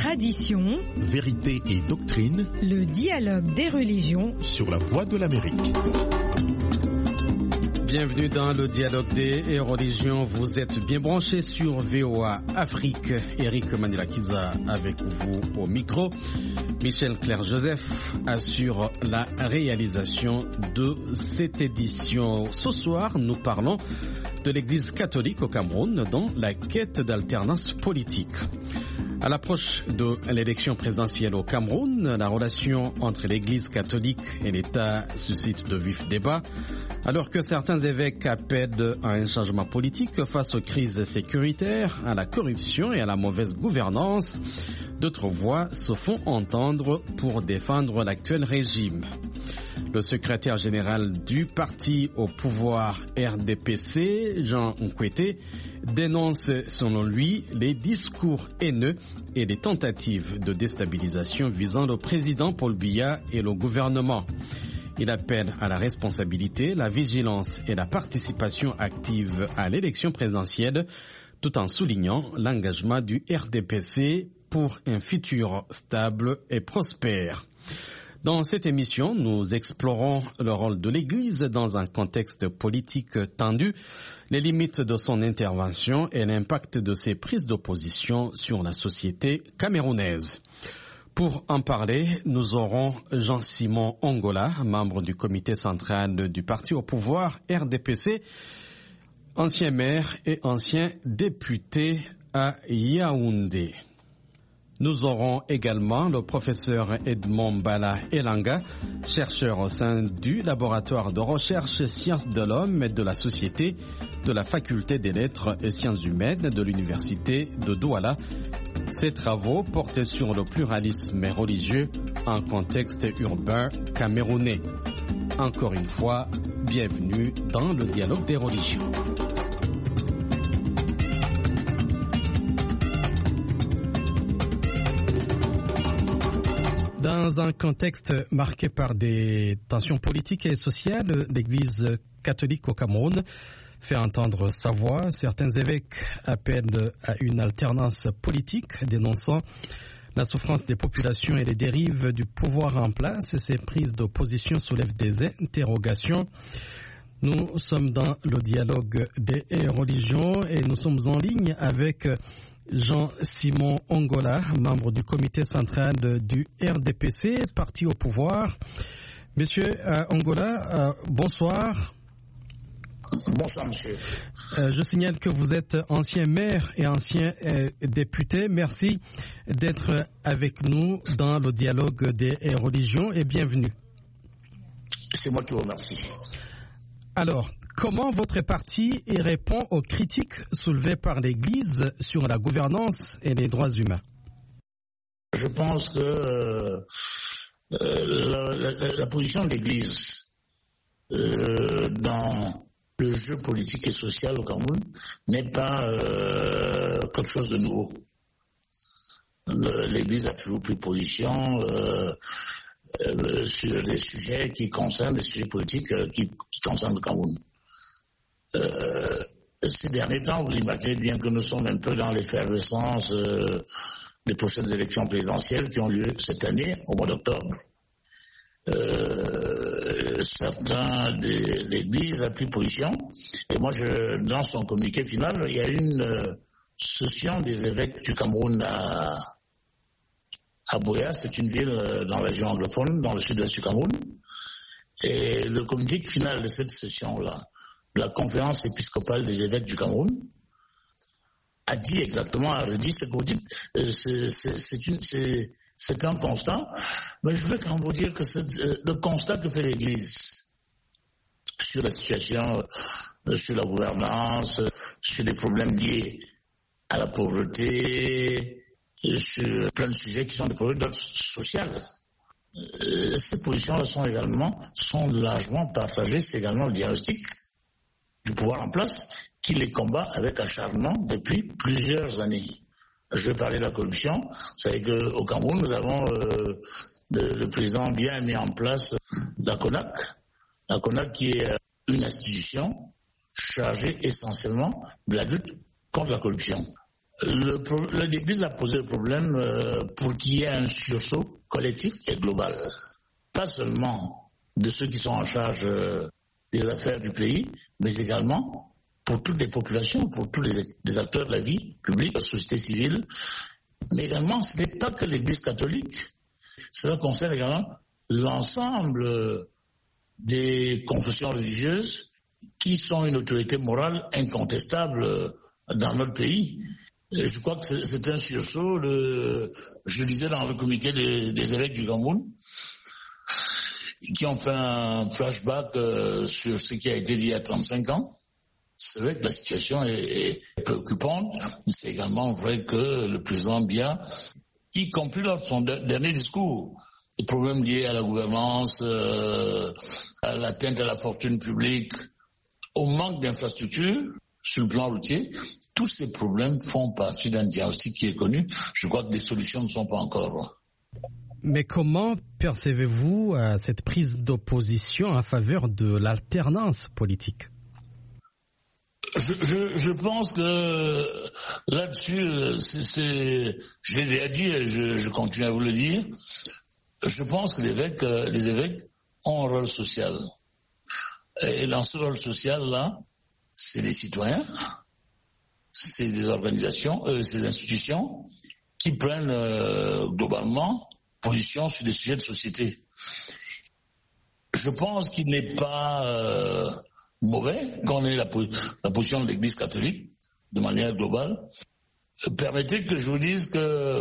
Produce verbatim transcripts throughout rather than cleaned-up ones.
Tradition, vérité et doctrine, le dialogue des religions sur la voie de l'Amérique. Bienvenue dans le dialogue des religions. Vous êtes bien branchés sur V O A Afrique. Eric Manilakiza avec vous au micro. Michel Claire-Joseph assure la réalisation de cette édition. Ce soir, nous parlons de l'Église catholique au Cameroun dans la quête d'alternance politique. À l'approche de l'élection présidentielle au Cameroun, la relation entre l'Église catholique et l'État suscite de vifs débats. Alors que certains évêques appellent à un changement politique face aux crises sécuritaires, à la corruption et à la mauvaise gouvernance, d'autres voix se font entendre pour défendre l'actuel régime. Le secrétaire général du parti au pouvoir R D P C, Jean Nkwete, dénonce selon lui les discours haineux et les tentatives de déstabilisation visant le président Paul Biya et le gouvernement. Il appelle à la responsabilité, la vigilance et la participation active à l'élection présidentielle, tout en soulignant l'engagement du R D P C pour un futur stable et prospère. Dans cette émission, nous explorons le rôle de l'Église dans un contexte politique tendu, les limites de son intervention et l'impact de ses prises d'opposition sur la société camerounaise. Pour en parler, nous aurons Jean-Simon Ongola, membre du comité central du parti au pouvoir R D P C, ancien maire et ancien député à Yaoundé. Nous aurons également le professeur Edmond Bala Elanga, chercheur au sein du laboratoire de recherche Sciences de l'Homme et de la Société de la Faculté des Lettres et Sciences Humaines de l'Université de Douala. Ses travaux portent sur le pluralisme religieux en contexte urbain camerounais. Encore une fois, bienvenue dans le dialogue des religions. Dans un contexte marqué par des tensions politiques et sociales, l'Église catholique au Cameroun fait entendre sa voix. Certains évêques appellent à une alternance politique, dénonçant la souffrance des populations et les dérives du pouvoir en place. Ces prises d'opposition soulèvent des interrogations. Nous sommes dans le dialogue des religions et nous sommes en ligne avec Jean-Simon Ongola, membre du comité central du R D P C, parti au pouvoir. Monsieur euh, Ongola, euh, bonsoir. Bonsoir, monsieur. Euh, je signale que vous êtes ancien maire et ancien euh, député. Merci d'être avec nous dans le dialogue des religions et bienvenue. C'est moi qui vous remercie. Alors, comment votre parti répond aux critiques soulevées par l'Église sur la gouvernance et les droits humains? Je pense que euh, la, la, la position de l'Église euh, dans le jeu politique et social au Cameroun n'est pas euh, quelque chose de nouveau. Le, L'Église a toujours pris position euh, euh, sur des sujets qui concernent, des sujets politiques euh, qui, qui concernent le Cameroun. Euh, ces derniers temps, vous imaginez bien que nous sommes un peu dans l'effervescence euh, des prochaines élections présidentielles qui ont lieu cette année, au mois d'octobre. Euh, certains de l'Église a pris position, et moi, je, dans son communiqué final, il y a une euh, session des évêques du Cameroun à, à Buea, c'est une ville euh, dans la région anglophone, dans le sud-est du Cameroun, et le communiqué final de cette session-là, la conférence épiscopale des évêques du Cameroun, a dit exactement, a redit ce que vous dites. Euh, c'est, c'est, c'est, une, c'est, c'est un constat, mais je veux quand même vous dire que c'est euh, le constat que fait l'Église sur la situation, euh, sur la gouvernance, euh, sur les problèmes liés à la pauvreté, euh, sur plein de sujets qui sont des problèmes d'ordre social. Euh, ces positions-là sont également, sont largement partagées, c'est également le diagnostic du pouvoir en place qui les combat avec acharnement depuis plusieurs années. Je vais parler de la corruption. Vous savez qu'au Cameroun, nous avons euh, le, le président bien mis en place la CONAC. La CONAC qui est une institution chargée essentiellement de la lutte contre la corruption. L'Église a posé le problème euh, pour qu'il y ait un sursaut collectif et global. Pas seulement de ceux qui sont en charge euh, des affaires du pays, mais également pour toutes les populations, pour tous les, les acteurs de la vie publique, la société civile. Mais également, ce n'est pas que l'Église catholique. Cela concerne également l'ensemble des confessions religieuses qui sont une autorité morale incontestable dans notre pays. Je crois que c'est un sursaut. Le, je le disais dans le communiqué des, des évêques du Cameroun, qui ont fait un flashback euh, sur ce qui a été dit il y a trente-cinq ans. C'est vrai que la situation est, est préoccupante. C'est également vrai que le président Biya, y compris lors de son dernier discours, les problèmes liés à la gouvernance, euh, à l'atteinte à la fortune publique, au manque d'infrastructures sur le plan routier, tous ces problèmes font partie d'un diagnostic qui est connu. Je crois que des solutions ne sont pas encore. Mais comment percevez-vous euh, cette prise d'opposition en faveur de l'alternance politique ? Je, je, je pense que là-dessus, c'est, c'est, je l'ai déjà dit et je, je continue à vous le dire, je pense que les évêques, les évêques ont un rôle social. Et dans ce rôle social-là, c'est les citoyens, c'est des organisations, euh, c'est des institutions qui prennent euh, globalement position sur des sujets de société. Je pense qu'il n'est pas euh, mauvais qu'on ait la, la position de l'Église catholique de manière globale. Permettez que je vous dise que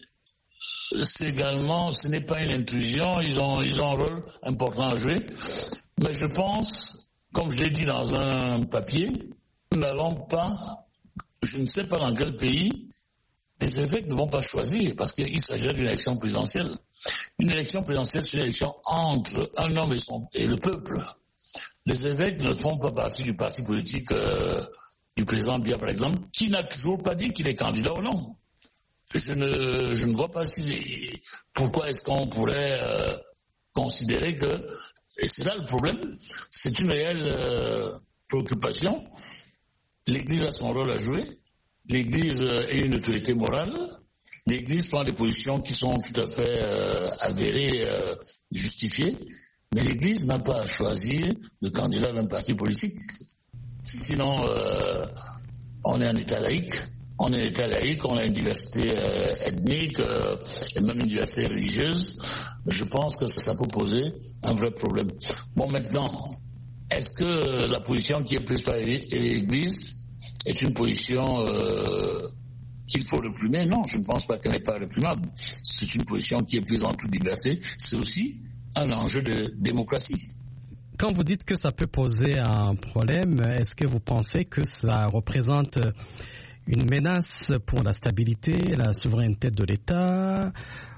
c'est également, ce n'est pas une intrusion, ils ont, ils ont un rôle important à jouer. Mais je pense, comme je l'ai dit dans un papier, nous n'allons pas, je ne sais pas dans quel pays, les évêques ne vont pas choisir parce qu'il s'agit d'une élection présidentielle. Une élection présidentielle, c'est une élection entre un homme et, son, et le peuple. Les évêques ne font pas partie du parti politique euh, du président Biya, par exemple, qui n'a toujours pas dit qu'il est candidat ou non. Je ne, je ne vois pas si, pourquoi est-ce qu'on pourrait euh, considérer que, et c'est là le problème, c'est une réelle euh, préoccupation. L'Église a son rôle à jouer. L'Église est une autorité morale. L'Église prend des positions qui sont tout à fait euh, avérées, euh, justifiées. Mais l'Église n'a pas à choisir le candidat d'un parti politique. Sinon, euh, on est un État laïque. On est un État laïque, on a une diversité euh, ethnique euh, et même une diversité religieuse. Je pense que ça, ça peut poser un vrai problème. Bon, maintenant, est-ce que la position qui est prise par l'Église est une position euh, qu'il faut réprimer? Non, je ne pense pas qu'elle n'est pas réprimable. C'est une position qui est prise en toute liberté. C'est aussi un enjeu de démocratie. Quand vous dites que ça peut poser un problème, est-ce que vous pensez que ça représente une menace pour la stabilité, la souveraineté de l'État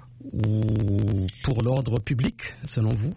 ou pour l'ordre public, selon vous?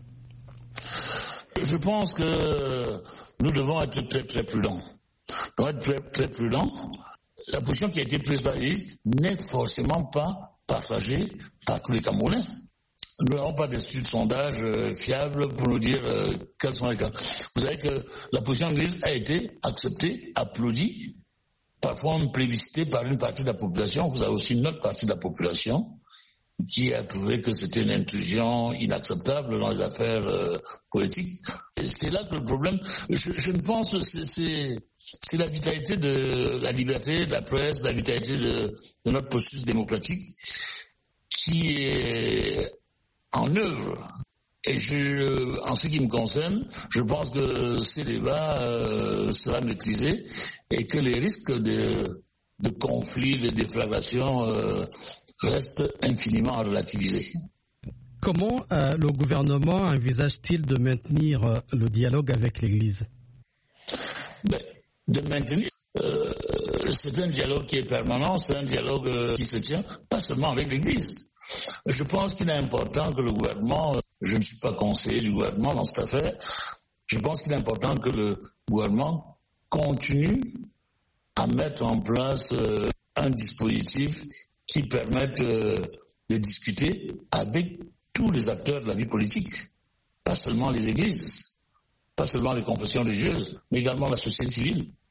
Je pense que nous devons être très très prudents. Nous devons être très très prudents. La position qui a été prise par l'Église n'est forcément pas partagée par tous les Camerounais. Nous n'avons pas d'études de sondage euh, fiables pour nous dire euh, quels sont les cas. Vous savez que la position de l'Église a été acceptée, applaudie, parfois même plébiscitée par une partie de la population. Vous avez aussi une autre partie de la population qui a trouvé que c'était une intrusion inacceptable dans les affaires euh, politiques. Et c'est là que le problème, je, je ne pense que c'est, c'est, c'est la vitalité de la liberté de la presse, la vitalité de, de notre processus démocratique qui est en œuvre. Et je, en ce qui me concerne, je pense que ces débats euh, sera maîtrisé et que les risques de, de conflits, de déflagration euh, restent infiniment relativisés. Comment euh, le gouvernement envisage-t-il de maintenir euh, le dialogue avec l'Église? Ben, de maintenir, euh, c'est un dialogue qui est permanent, c'est un dialogue euh, qui se tient pas seulement avec l'Église. Je pense qu'il est important que le gouvernement, je ne suis pas conseiller du gouvernement dans cette affaire, je pense qu'il est important que le gouvernement continue à mettre en place euh, un dispositif qui permette euh, de discuter avec tous les acteurs de la vie politique, pas seulement les églises, pas seulement les confessions religieuses, mais également la société civile.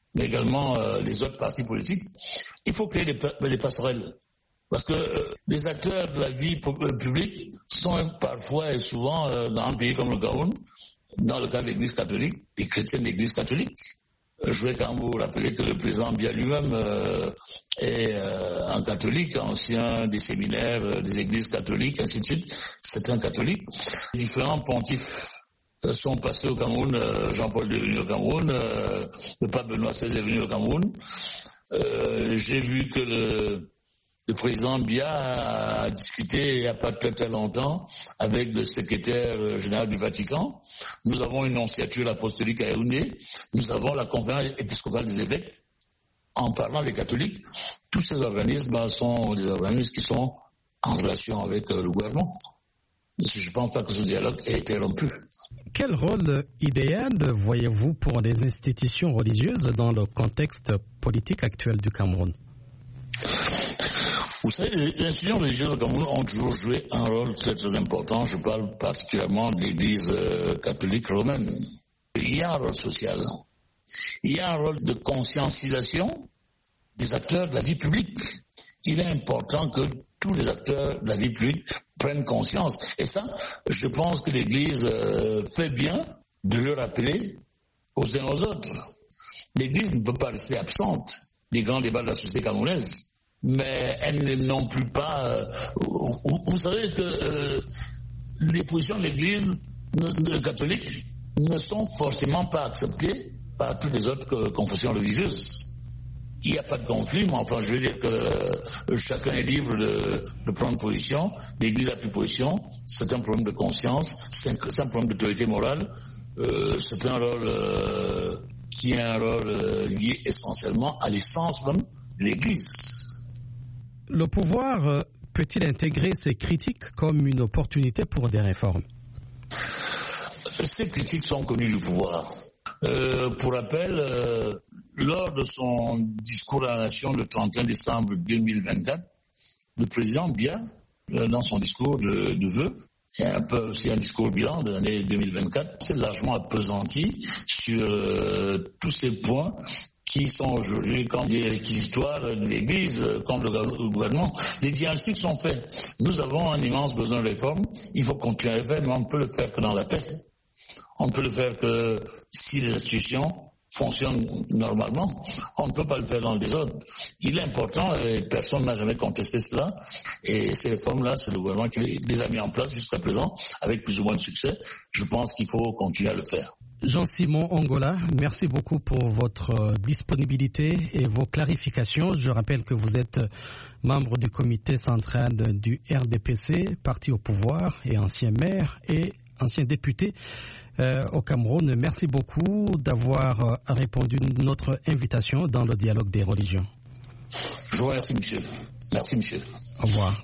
mais également euh, les autres partis politiques, il faut créer des, des passerelles. Parce que euh, les acteurs de la vie publique sont parfois et souvent euh, dans un pays comme le Cameroun, dans le cas de l'Église catholique, des chrétiens de l'Église catholique. Je voudrais quand même vous rappeler que le président Biya lui-même euh, est euh, un catholique, ancien des séminaires, euh, des églises catholiques, ainsi de suite. C'est un catholique. Différents pontifes euh, sont passés au Cameroun. Euh, Jean-Paul est venu au Cameroun. Euh, le pape Benoît seize est venu au Cameroun. Euh, j'ai vu que le, le président Biya a discuté il n'y a pas très très longtemps avec le secrétaire général du Vatican. Nous avons une nonciature apostolique à Yaoundé. Nous avons la conférence épiscopale des évêques. En parlant des catholiques, tous ces organismes sont des organismes qui sont en relation avec le gouvernement. Je ne pense pas que ce dialogue ait été rompu. Quel rôle idéal voyez-vous pour les institutions religieuses dans le contexte politique actuel du Cameroun? Vous savez, les institutions religieuses au Cameroun ont toujours joué un rôle très très important. Je parle particulièrement de l'Église euh, catholique romaine. Il y a un rôle social. Il y a un rôle de conscientisation des acteurs de la vie publique. Il est important que tous les acteurs de la vie publique prennent conscience. Et ça, je pense que l'Église euh, fait bien de le rappeler aux uns aux autres. L'Église ne peut pas rester absente des grands débats de la société camerounaise. Mais elles n'est non plus pas... Euh, vous, vous savez que euh, les positions de l'Église catholique ne sont forcément pas acceptées par toutes les autres confessions religieuses. Il n'y a pas de conflit, mais enfin je veux dire que euh, chacun est libre de, de prendre position. L'Église a pris position, c'est un problème de conscience, c'est un, c'est un problème d'autorité morale, euh, c'est un rôle euh, qui est un rôle euh, lié essentiellement à l'essence même de l'Église. Le pouvoir peut-il intégrer ces critiques comme une opportunité pour des réformes? Ces critiques sont connues du pouvoir. Euh, pour rappel, euh, lors de son discours à la nation le trente et un décembre deux mille vingt-quatre, le président Biya, euh, dans son discours de, de vœux, et un peu aussi un discours bilan de l'année deux mille vingt-quatre, s'est largement appesanti sur euh, tous ces points qui sont aujourd'hui comme des réquisitoires de l'Église, comme le gouvernement. Les diagnostics sont faits. Nous avons un immense besoin de réforme. Il faut continuer à le faire, mais on ne peut le faire que dans la paix. On ne peut le faire que si les institutions fonctionnent normalement. On ne peut pas le faire dans le désordre. Il est important, et personne n'a jamais contesté cela, et ces réformes-là, c'est le gouvernement qui les a mis en place jusqu'à présent, avec plus ou moins de succès. Je pense qu'il faut continuer à le faire. Jean-Simon Ongola, merci beaucoup pour votre disponibilité et vos clarifications. Je rappelle que vous êtes membre du comité central du R D P C, parti au pouvoir, et ancien maire et ancien député euh, au Cameroun. Merci beaucoup d'avoir répondu à notre invitation dans le dialogue des religions. Je vous remercie, monsieur. Merci, monsieur. Au revoir.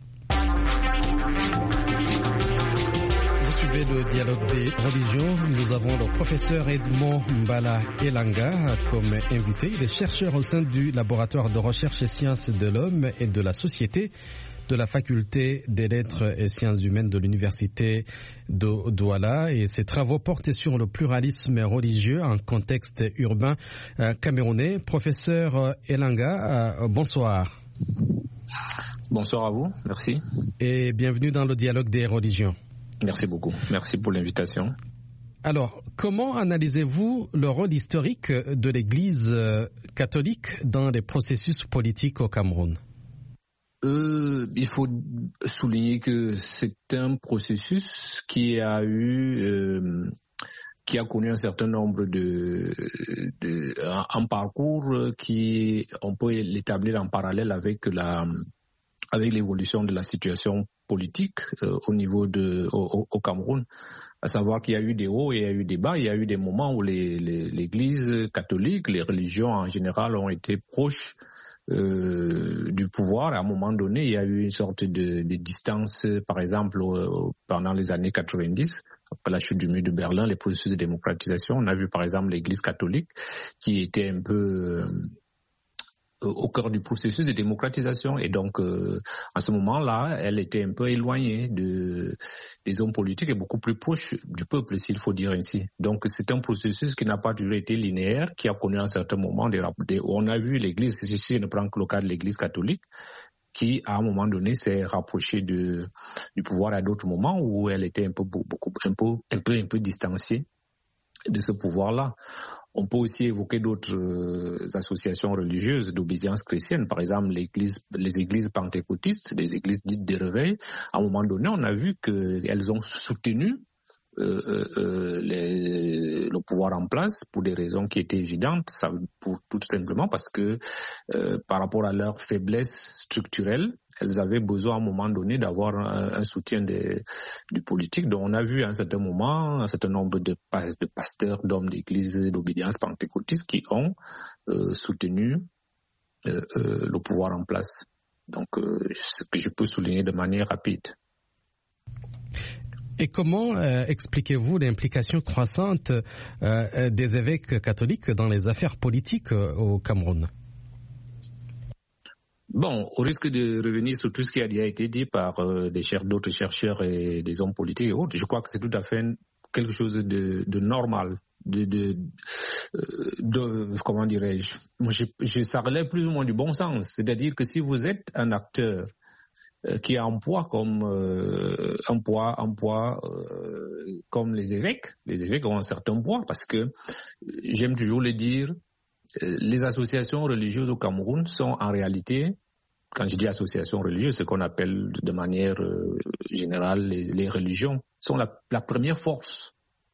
Vous suivez le dialogue des religions. Nous avons le professeur Edmond Mbala Elanga comme invité. Il est chercheur au sein du laboratoire de recherche et sciences de l'homme et de la société de la faculté des lettres et sciences humaines de l'université de Douala. Et ses travaux portent sur le pluralisme religieux en contexte urbain camerounais. Professeur Elanga, bonsoir. Bonsoir à vous, merci. Et bienvenue dans le dialogue des religions. Merci beaucoup. Merci pour l'invitation. Alors, comment analysez-vous le rôle historique de l'Église catholique dans les processus politiques au Cameroun? euh, Il faut souligner que c'est un processus qui a eu, euh, qui a connu un certain nombre de, de un parcours qui, on peut l'établir en parallèle avec la, avec l'évolution de la situation politique euh, au niveau de au, au Cameroun, à savoir qu'il y a eu des hauts et il y a eu des bas. Il y a eu des moments où les, les, l'Église catholique, les religions en général ont été proches euh, du pouvoir. À un moment donné, il y a eu une sorte de, de distance, par exemple euh, pendant les années quatre-vingt-dix, après la chute du mur de Berlin, les processus de démocratisation. On a vu par exemple l'Église catholique qui était un peu euh, au cœur du processus de démocratisation. Et donc, euh, à ce moment-là, elle était un peu éloignée de, des hommes politiques et beaucoup plus proche du peuple, s'il faut dire ainsi. Donc, c'est un processus qui n'a pas toujours été linéaire, qui a connu à un certain moment des, des on a vu l'Église, si je ne prends que le cas de l'Église catholique, qui, à un moment donné, s'est rapprochée de, du pouvoir à d'autres moments où elle était un peu, beaucoup, un peu, un peu, un peu distanciée de ce pouvoir-là. On peut aussi évoquer d'autres euh, associations religieuses d'obédience chrétienne, par exemple l'église, les églises pentecôtistes, les églises dites de réveil. À un moment donné, on a vu qu'elles ont soutenu euh, euh, les, le pouvoir en place pour des raisons qui étaient évidentes, ça, pour, tout simplement parce que euh, par rapport à leur faiblesse structurelle, elles avaient besoin à un moment donné d'avoir un, un soutien de, du politique. Donc on a vu à un certain moment un certain nombre de, de pasteurs, d'hommes d'église d'obédience pentecôtiste qui ont euh, soutenu euh, euh, le pouvoir en place. Donc euh, ce que je peux souligner de manière rapide. Et comment euh, expliquez-vous l'implication croissante euh, des évêques catholiques dans les affaires politiques euh, au Cameroun ? Bon, au risque de revenir sur tout ce qui a déjà été dit par euh, des cher- d'autres chercheurs et des hommes politiques et autres, je crois que c'est tout à fait quelque chose de, de normal, de, de, de comment dirais-je, moi, je, je, ça relève plus ou moins du bon sens. C'est-à-dire que si vous êtes un acteur euh, qui a un poids comme euh, un poids, un poids euh, comme les évêques, les évêques ont un certain poids parce que j'aime toujours le dire. Les associations religieuses au Cameroun sont en réalité, quand je dis associations religieuses, ce qu'on appelle de manière euh, générale les, les religions, sont la, la première force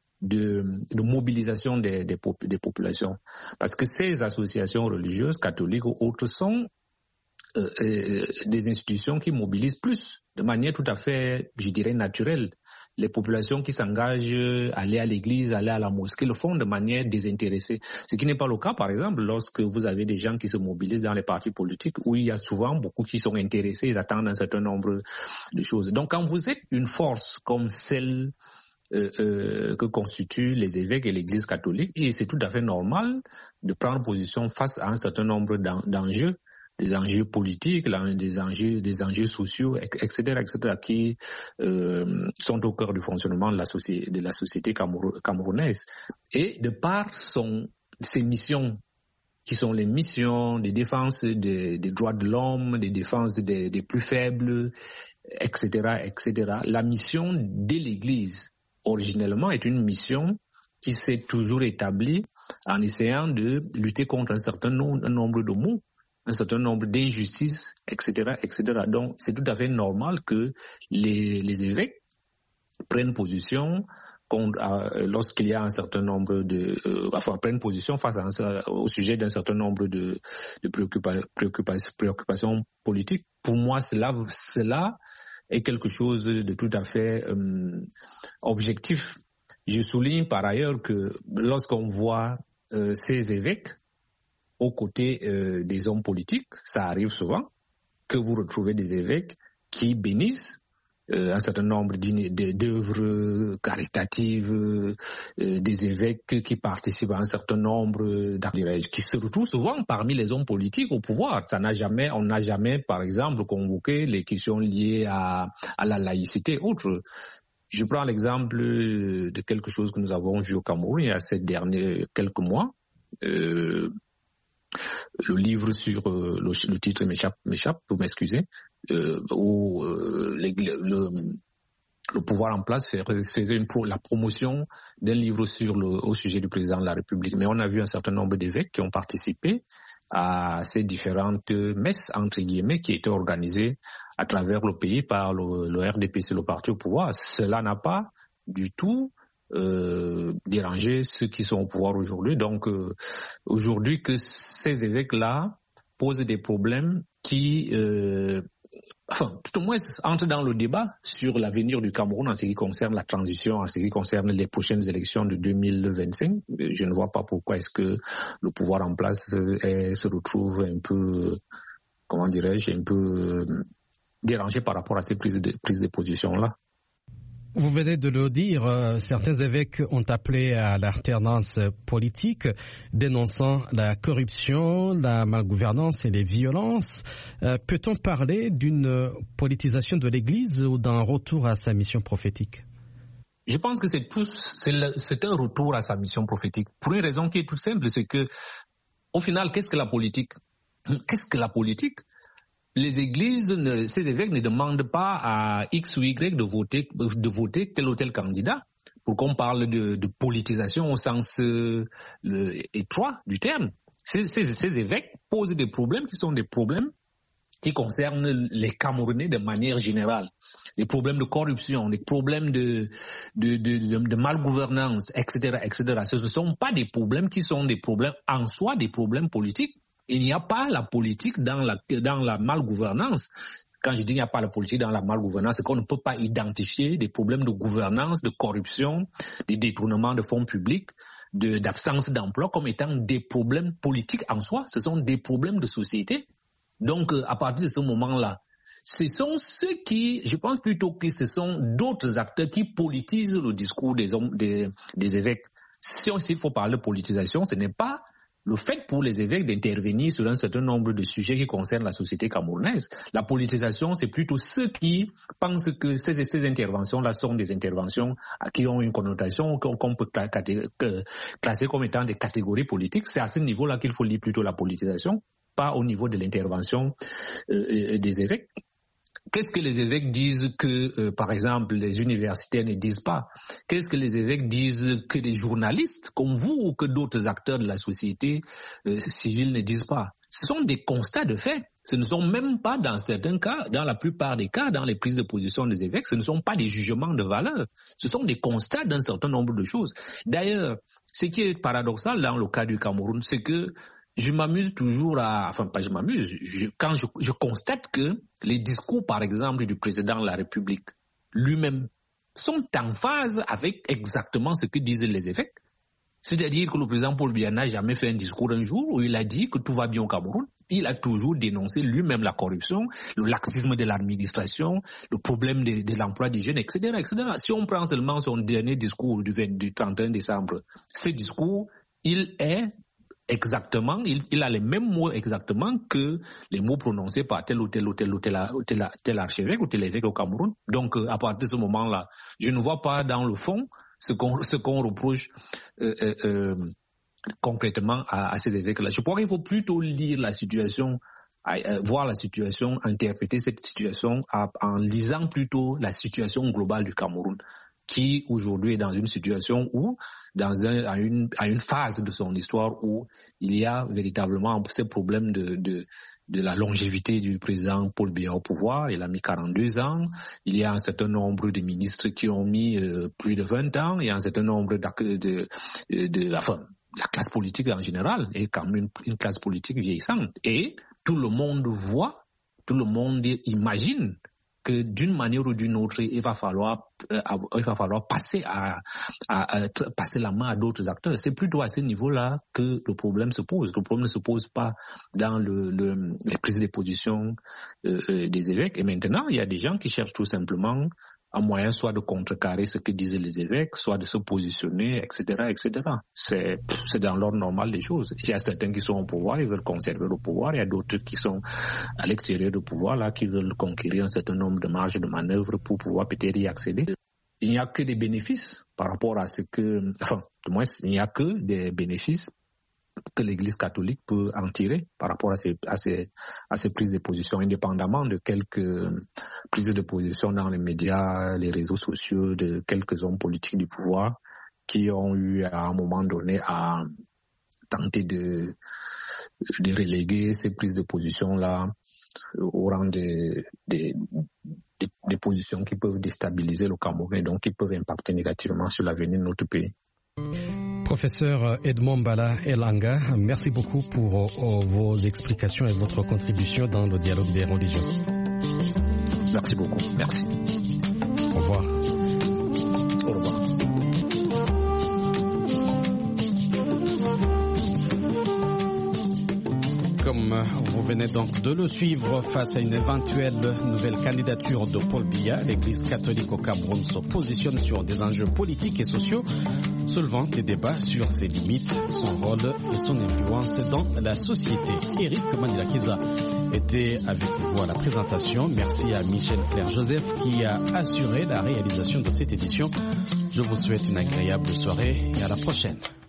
de, de mobilisation des, des, pop, des populations. Parce que ces associations religieuses, catholiques ou autres, sont euh, euh, des institutions qui mobilisent plus, de manière tout à fait, je dirais, naturelle. Les populations qui s'engagent à aller à l'église, à aller à la mosquée, le font de manière désintéressée. Ce qui n'est pas le cas, par exemple, lorsque vous avez des gens qui se mobilisent dans les partis politiques, où il y a souvent beaucoup qui sont intéressés, ils attendent un certain nombre de choses. Donc, quand vous êtes une force comme celle euh, euh, que constituent les évêques et l'Église catholique, et c'est tout à fait normal de prendre position face à un certain nombre d'en- d'enjeux, des enjeux politiques, des enjeux, des enjeux sociaux, et cetera, et cetera, qui euh, sont au cœur du fonctionnement de la société, de la société camerounaise. Et de par son, ses missions, qui sont les missions de défense des, des droits de l'homme, de défense des, des plus faibles, et cetera, et cetera, la mission de l'Église, originellement, est une mission qui s'est toujours établie en essayant de lutter contre un certain nombre, un nombre de maux, un certain nombre d'injustices, et cetera, et cetera. Donc, c'est tout à fait normal que les, les évêques prennent position contre, euh, lorsqu'il y a un certain nombre de, euh, enfin, prennent position face à un, au sujet d'un certain nombre de, de préoccupa, préoccupa, préoccupations politiques. Pour moi, cela, cela est quelque chose de tout à fait euh, objectif. Je souligne par ailleurs que lorsqu'on voit euh, ces évêques aux côtés euh, des hommes politiques, ça arrive souvent que vous retrouvez des évêques qui bénissent euh, un certain nombre d'œuvres caritatives, euh, des évêques qui participent à un certain nombre d'activités, qui se retrouvent souvent parmi les hommes politiques au pouvoir. Ça n'a jamais, on n'a jamais, par exemple, convoqué les questions liées à, à la laïcité, autre. Je prends l'exemple de quelque chose que nous avons vu au Cameroun il y a ces derniers quelques mois. Euh, le livre sur euh, le, le titre m'échappe, m'échappe, vous m'excusez, euh, où euh, les, le, le pouvoir en place faisait une pro, la promotion d'un livre sur le, au sujet du président de la République. Mais on a vu un certain nombre d'évêques qui ont participé à ces différentes messes, entre guillemets, qui étaient organisées à travers le pays par le, le R D P C, le parti au pouvoir. Cela n'a pas du tout Euh, déranger ceux qui sont au pouvoir aujourd'hui. Donc, euh, aujourd'hui, que ces évêques-là posent des problèmes qui, euh, enfin, tout au moins, entrent dans le débat sur l'avenir du Cameroun en ce qui concerne la transition, en ce qui concerne les prochaines élections de deux mille vingt-cinq. Je ne vois pas pourquoi est-ce que le pouvoir en place est, se retrouve un peu, comment dirais-je, un peu euh, dérangé par rapport à ces prises de, prises de position-là. Vous venez de le dire, euh, certains évêques ont appelé à l'alternance politique, dénonçant la corruption, la malgouvernance et les violences. Euh, peut-on parler d'une politisation de l'Église ou d'un retour à sa mission prophétique? Je pense que c'est tout, c'est, le, c'est un retour à sa mission prophétique. Pour une raison qui est tout simple, c'est que, au final, qu'est-ce que la politique? Qu'est-ce que la politique? Les églises, ne, ces évêques ne demandent pas à X ou Y de voter, de voter tel ou tel candidat. Pour qu'on parle de, de politisation au sens euh, le, étroit du terme. Ces, ces, ces évêques posent des problèmes qui sont des problèmes qui concernent les Camerounais de manière générale. Des problèmes de corruption, des problèmes de, de, de, de, de malgouvernance, et cetera, et cetera. Ce ne sont pas des problèmes qui sont des problèmes en soi, des problèmes politiques. Il n'y a pas la politique dans la, dans la malgouvernance. Quand je dis il n'y a pas la politique dans la malgouvernance, c'est qu'on ne peut pas identifier des problèmes de gouvernance, de corruption, des détournements de fonds publics, de, d'absence d'emploi comme étant des problèmes politiques en soi. Ce sont des problèmes de société. Donc, à partir de ce moment-là, ce sont ceux qui, je pense plutôt que ce sont d'autres acteurs qui politisent le discours des hommes, des, des évêques. Si on, s'il faut parler de politisation, ce n'est pas le fait pour les évêques d'intervenir sur un certain nombre de sujets qui concernent la société camerounaise. La politisation, c'est plutôt ceux qui pensent que ces, ces interventions-là sont des interventions qui ont une connotation qu'on, qu'on peut classer comme étant des catégories politiques. C'est à ce niveau-là qu'il faut lire plutôt la politisation, pas au niveau de l'intervention euh, des évêques. Qu'est-ce que les évêques disent que, euh, par exemple, les universitaires ne disent pas? Qu'est-ce que les évêques disent que les journalistes, comme vous ou que d'autres acteurs de la société euh, civile ne disent pas? Ce sont des constats de fait. Ce ne sont même pas, dans certains cas, dans la plupart des cas, dans les prises de position des évêques, ce ne sont pas des jugements de valeur. Ce sont des constats d'un certain nombre de choses. D'ailleurs, ce qui est paradoxal dans le cas du Cameroun, c'est que je m'amuse toujours à, enfin pas je m'amuse, je, quand je, je constate que les discours, par exemple, du président de la République lui-même sont en phase avec exactement ce que disent les évêques. C'est-à-dire que le président Paul Biya n'a jamais fait un discours un jour où il a dit que tout va bien au Cameroun. Il a toujours dénoncé lui-même la corruption, le laxisme de l'administration, le problème de, de l'emploi des jeunes, et cetera, et cetera. Si on prend seulement son dernier discours du, vingt, du trente et un décembre, ce discours, il est exactement, il, il a les mêmes mots exactement que les mots prononcés par tel ou tel ou tel ou tel, ou tel, tel archevêque ou tel évêque au Cameroun. Donc, à partir de ce moment-là, je ne vois pas dans le fond ce qu'on, ce qu'on reproche euh, euh, euh, concrètement à, à ces évêques-là. Je crois qu'il faut plutôt lire la situation, euh, voir la situation, interpréter cette situation à, en lisant plutôt la situation globale du Cameroun, qui aujourd'hui est dans une situation où, dans un, à, une, à une phase de son histoire où il y a véritablement ce problème de, de, de la longévité du président Paul Biya au pouvoir. Il a mis quarante-deux ans. Il y a un certain nombre de ministres qui ont mis euh, plus de vingt ans. Il y a un certain nombre de, de, de, de enfin, la classe politique en général est quand même une, une classe politique vieillissante. Et tout le monde voit, tout le monde imagine que d'une manière ou d'une autre, il va falloir, euh, il va falloir passer à, à, à passer la main à d'autres acteurs. C'est plutôt à ce niveau-là que le problème se pose. Le problème ne se pose pas dans le, le, les prises de position euh, euh, des évêques. Et maintenant, il y a des gens qui cherchent tout simplement un moyen soit de contrecarrer ce que disaient les évêques, soit de se positionner, et cetera, et cetera. C'est, c'est dans l'ordre normal des choses. Il y a certains qui sont au pouvoir, ils veulent conserver le pouvoir. Il y a d'autres qui sont à l'extérieur du pouvoir, là, qui veulent conquérir un certain nombre de marges de manœuvre pour pouvoir peut-être y accéder. Il n'y a que des bénéfices par rapport à ce que, enfin, du moins, il n'y a que des bénéfices que l'Église catholique peut en tirer par rapport à ces, à ces, à ces prises de position, indépendamment de quelques prises de position dans les médias, les réseaux sociaux, de quelques hommes politiques du pouvoir qui ont eu à un moment donné à tenter de, de reléguer ces prises de position-là au rang des, des, des, des positions qui peuvent déstabiliser le Cameroun et donc qui peuvent impacter négativement sur l'avenir de notre pays. Professeur Edmond Mbala Elanga, merci beaucoup pour uh, vos explications et votre contribution dans le dialogue des religions. Merci beaucoup. Merci. Au revoir. Au revoir. Comme vous Vous venez donc de le suivre face à une éventuelle nouvelle candidature de Paul Biya. L'Église catholique au Cameroun se positionne sur des enjeux politiques et sociaux, soulevant des débats sur ses limites, son rôle et son influence dans la société. Eric Manilakiza était avec vous à la présentation. Merci à Michel Claire Joseph qui a assuré la réalisation de cette édition. Je vous souhaite une agréable soirée et à la prochaine.